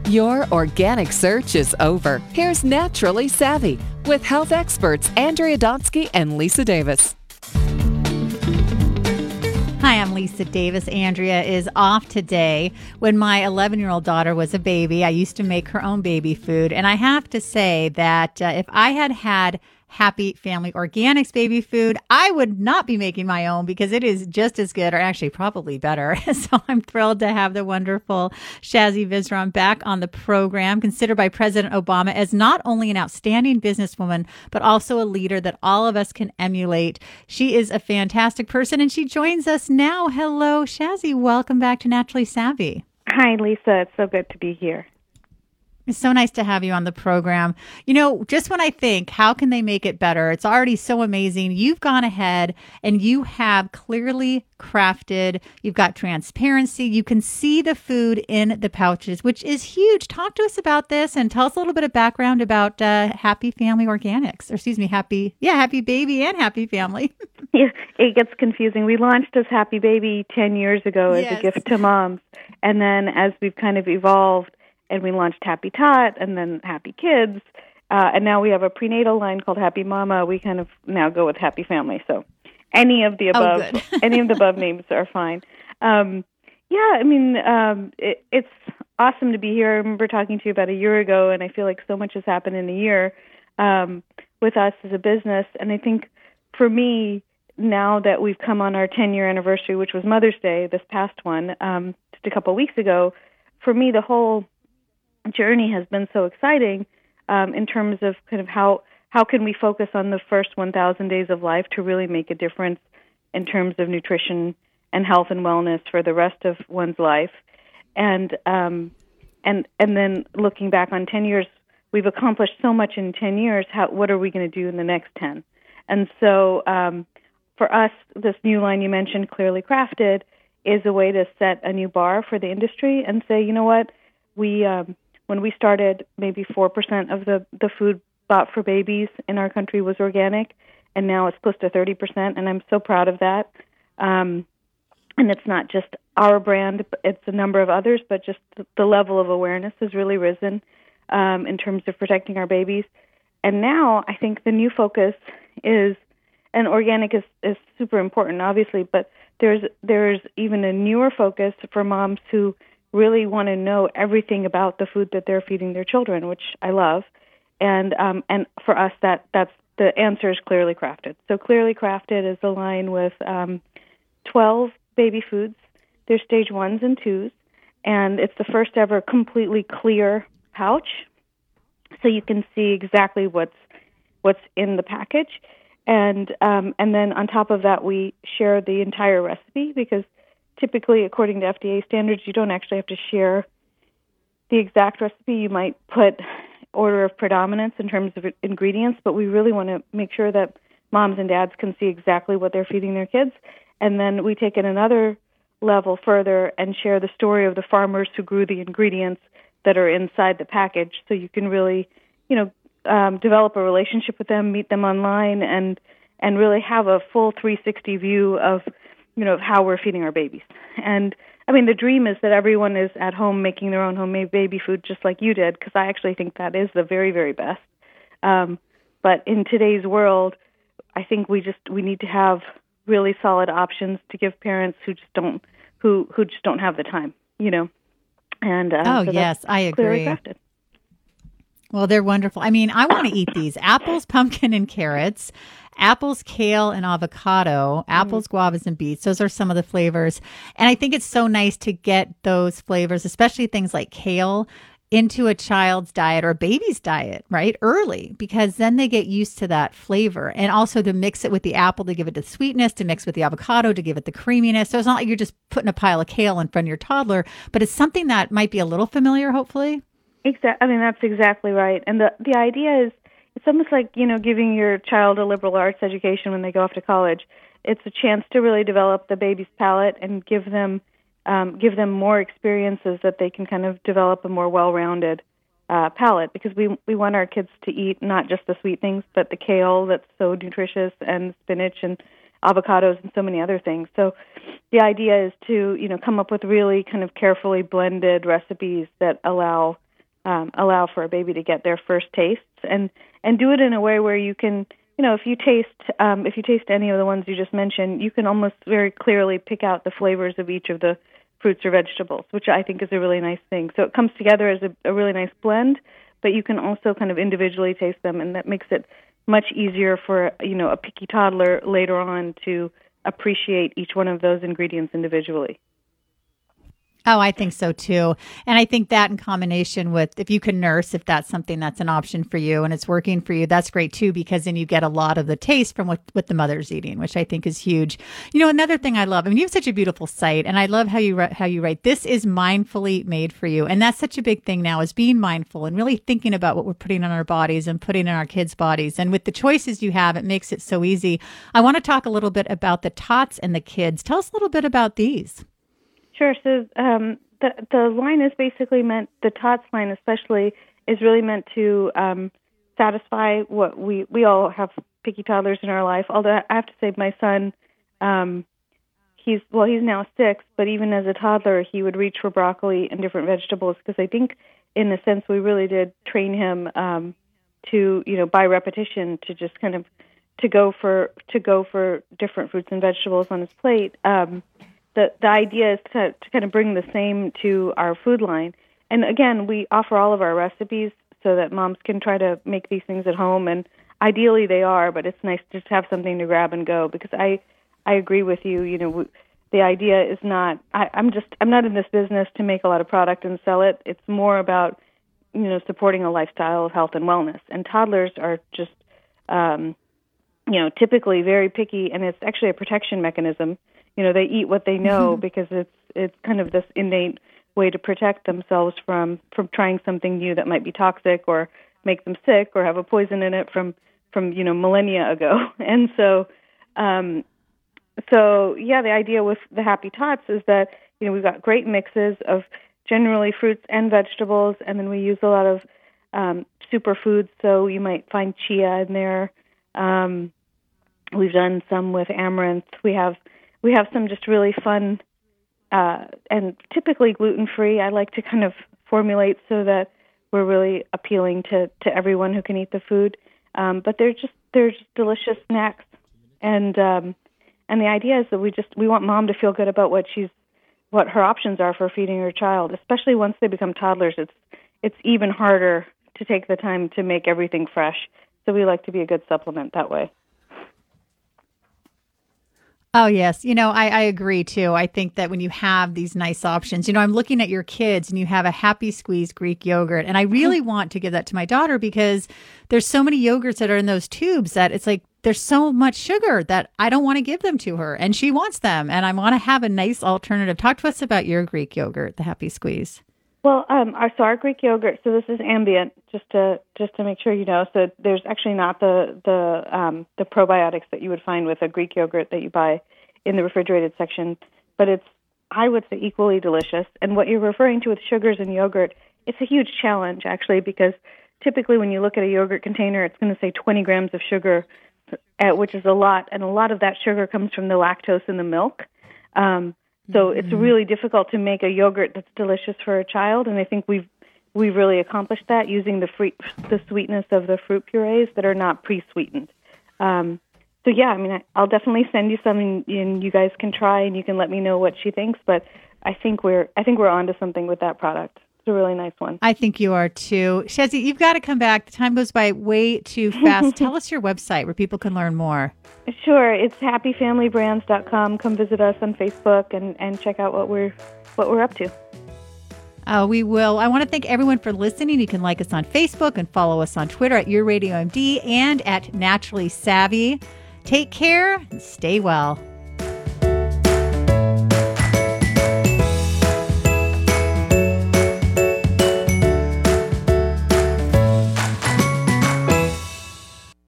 Your organic search is over. Here's Naturally Savvy with health experts Andrea Donsky and Lisa Davis. Hi, I'm Lisa Davis. Andrea is off today. When my 11-year-old daughter was a baby, I used to make her own baby food. And I have to say that if I had had Happy Family Organics baby food, I would not be making my own because it is just as good, or actually probably better. So I'm thrilled to have the wonderful Shazzy Vizram back on the program, considered by President Obama as not only an outstanding businesswoman, but also a leader that all of us can emulate. She is a fantastic person, and she joins us now. Hello, Shazzy. Welcome back to Naturally Savvy. Hi, Lisa. It's so good to be here. It's so nice to have you on the program. You know, just when I think, how can they make it better? It's already so amazing. You've gone ahead and you have clearly crafted. You've got transparency. You can see the food in the pouches, which is huge. Talk to us about this and tell us a little bit of background about Happy Family Organics. Or excuse me, Happy Baby and Happy Family. Yeah, it gets confusing. We launched as Happy Baby 10 years ago as a gift to moms. And then as we've kind of evolved, and we launched Happy Tot and then Happy Kids. And now we have a prenatal line called Happy Mama. We kind of now go with Happy Family. So any of the above, any of the above names are fine. It's awesome to be here. I remember talking to you about a year ago, and I feel like so much has happened in a year with us as a business. And I think for me, now that we've come on our 10-year anniversary, which was Mother's Day, this past one, just a couple of weeks ago, for me, the whole journey has been so exciting in terms of kind of how can we focus on the first 1,000 days of life to really make a difference in terms of nutrition and health and wellness for the rest of one's life, and then looking back on 10 years, we've accomplished so much in 10 years. What are we going to do in the next 10? And so for us, this new line you mentioned, Clearly Crafted, is a way to set a new bar for the industry and say, you know what, when we started, maybe 4% of the food bought for babies in our country was organic, and now it's close to 30%, and I'm so proud of that. And it's not just our brand, it's a number of others, but just the level of awareness has really risen in terms of protecting our babies. And now I think the new focus is, and organic is super important, obviously, but there's even a newer focus for moms who really want to know everything about the food that they're feeding their children, which I love. And for us, that's the answer is Clearly Crafted. So Clearly Crafted is a line with 12 baby foods. They're stage 1s and 2s, and it's the first ever completely clear pouch, so you can see exactly what's in the package. And then on top of that, we share the entire recipe because typically, according to FDA standards, you don't actually have to share the exact recipe. You might put order of predominance in terms of ingredients, but we really want to make sure that moms and dads can see exactly what they're feeding their kids. And then we take it another level further and share the story of the farmers who grew the ingredients that are inside the package, so you can really, develop a relationship with them, meet them online, and really have a full 360 view of how we're feeding our babies. And I mean, the dream is that everyone is at home making their own homemade baby food just like you did, because I actually think that is the very, very best. But in today's world, I think we need to have really solid options to give parents who just don't have the time, And yes, I agree. Well, they're wonderful. I mean, I want to eat these apples, pumpkin, and carrots. Apples, kale, and avocado, apples, guavas, and beets. Those are some of the flavors. And I think it's so nice to get those flavors, especially things like kale, into a child's diet or a baby's diet, right? Early, because then they get used to that flavor. And also to mix it with the apple to give it the sweetness, to mix with the avocado to give it the creaminess. So it's not like you're just putting a pile of kale in front of your toddler, but it's something that might be a little familiar, hopefully. Exactly. I mean, that's exactly right. And the idea is, it's almost like, giving your child a liberal arts education when they go off to college. It's a chance to really develop the baby's palate and give them more experiences that they can kind of develop a more well-rounded palate, because we want our kids to eat not just the sweet things, but the kale that's so nutritious, and spinach and avocados and so many other things. So the idea is to, come up with really kind of carefully blended recipes that allow allow for a baby to get their first tastes, and do it in a way where you can, if you taste any of the ones you just mentioned, you can almost very clearly pick out the flavors of each of the fruits or vegetables, which I think is a really nice thing. So it comes together as a really nice blend, but you can also kind of individually taste them, and that makes it much easier for, a picky toddler later on to appreciate each one of those ingredients individually. Oh, I think so too. And I think that in combination with, if you can nurse, if that's something that's an option for you and it's working for you, that's great too, because then you get a lot of the taste from what the mother's eating, which I think is huge. Another thing I love, you have such a beautiful site, and I love how you write, this is mindfully made for you. And that's such a big thing now, is being mindful and really thinking about what we're putting on our bodies and putting in our kids' bodies. And with the choices you have, it makes it so easy. I want to talk a little bit about the tots and the kids. Tell us a little bit about these. Sure. So the line is basically meant, the TOTS line especially, is really meant to satisfy what we all have picky toddlers in our life. Although I have to say, my son, he's now 6, but even as a toddler, he would reach for broccoli and different vegetables, because I think, in a sense, we really did train him to, by repetition, to just kind of to go for different fruits and vegetables on his plate. The idea is to kind of bring the same to our food line. And again, we offer all of our recipes so that moms can try to make these things at home. And ideally they are, but it's nice to just have something to grab and go, because I agree with you. The idea is not, I'm not in this business to make a lot of product and sell it. It's more about, supporting a lifestyle of health and wellness. And toddlers are just, typically very picky, and it's actually a protection mechanism. They eat what they know because it's kind of this innate way to protect themselves from trying something new that might be toxic or make them sick or have a poison in it from millennia ago. And so the idea with the Happy Tots is that we've got great mixes of generally fruits and vegetables, and then we use a lot of superfoods. So you might find chia in there. We've done some with amaranth. We have some just really fun and typically gluten-free. I like to kind of formulate so that we're really appealing to everyone who can eat the food. But they're just delicious snacks. And the idea is that we want mom to feel good about what her options are for feeding her child, especially once they become toddlers. It's even harder to take the time to make everything fresh. So we like to be a good supplement that way. Oh, yes. I agree, too. I think that when you have these nice options, I'm looking at your kids and you have a Happy Squeeze Greek yogurt. And I really want to give that to my daughter, because there's so many yogurts that are in those tubes that it's like there's so much sugar that I don't want to give them to her. And she wants them. And I want to have a nice alternative. Talk to us about your Greek yogurt, the Happy Squeeze. Well, our Greek yogurt, so this is ambient, just to make sure you know. So there's actually not the probiotics that you would find with a Greek yogurt that you buy in the refrigerated section, but it's, I would say, equally delicious. And what you're referring to with sugars in yogurt, it's a huge challenge, actually, because typically when you look at a yogurt container, it's going to say 20 grams of sugar, which is a lot, and a lot of that sugar comes from the lactose in the milk. So it's really difficult to make a yogurt that's delicious for a child, and I think we've really accomplished that using the sweetness of the fruit purees that are not pre-sweetened. So yeah, I'll definitely send you some, and you guys can try, and you can let me know what she thinks. But I think we're onto something with that product. It's a really nice one. I think you are too. Shezi, you've got to come back. The time goes by way too fast. Tell us your website where people can learn more. Sure. It's happyfamilybrands.com. Come visit us on Facebook and check out what we're up to. We will. I want to thank everyone for listening. You can like us on Facebook and follow us on Twitter at YourRadioMD and at Naturally Savvy. Take care and stay well.